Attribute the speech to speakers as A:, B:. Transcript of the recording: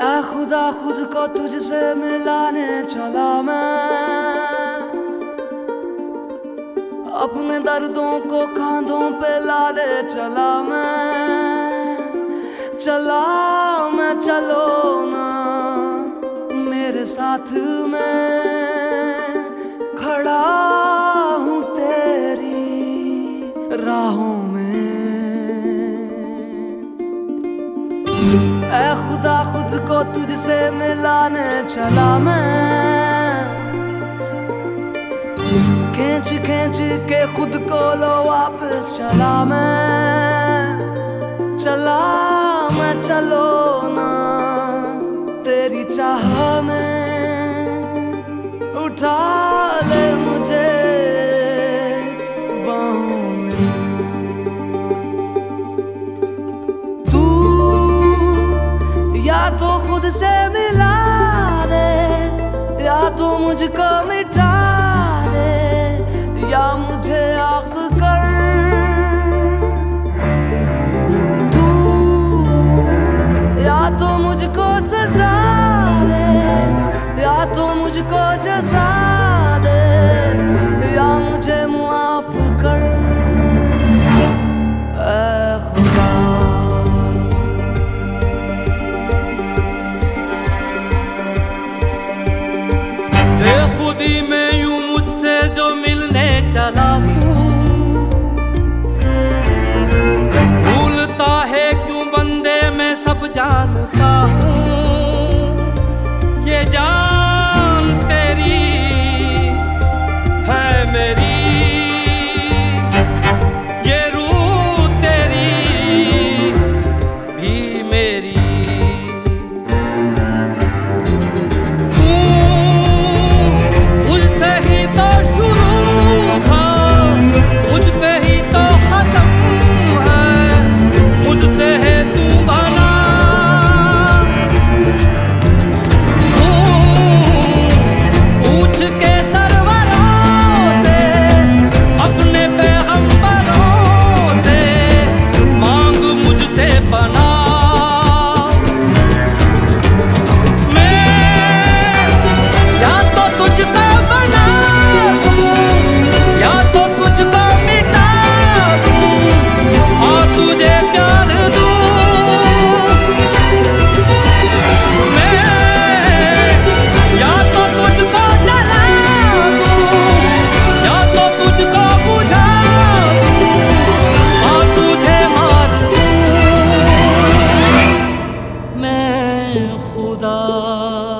A: ऐ खुदा खुद को तुझसे मिलाने चला मैं, अपने दर्दों को कांधों पे लाने चला मैं चलो ना मेरे साथ में, खड़ा हूँ तेरी राहों में। ऐ खुदा खुद को तुझसे मिलाने चला मैं, खींच खींच के खुद को लो वापस चला मैं चलो ना तेरी चाह में, उठा ले मुझे बाहों में। तू या तो खुद से मिला दे, या तो मुझको मिटा दे, या मुझे आग कर। तू या तो मुझको सजा दे, या तो मुझको जजा दे, या मुझे मुआफ कर। ऐ खुदा
B: खुदी में यूं मुझसे जो मिलने चला तू, भूलता है क्यों बंदे मैं सब जानता हूँ। ये जान तेरी है मेरी, ये रूह तेरी भी मेरी। खुदा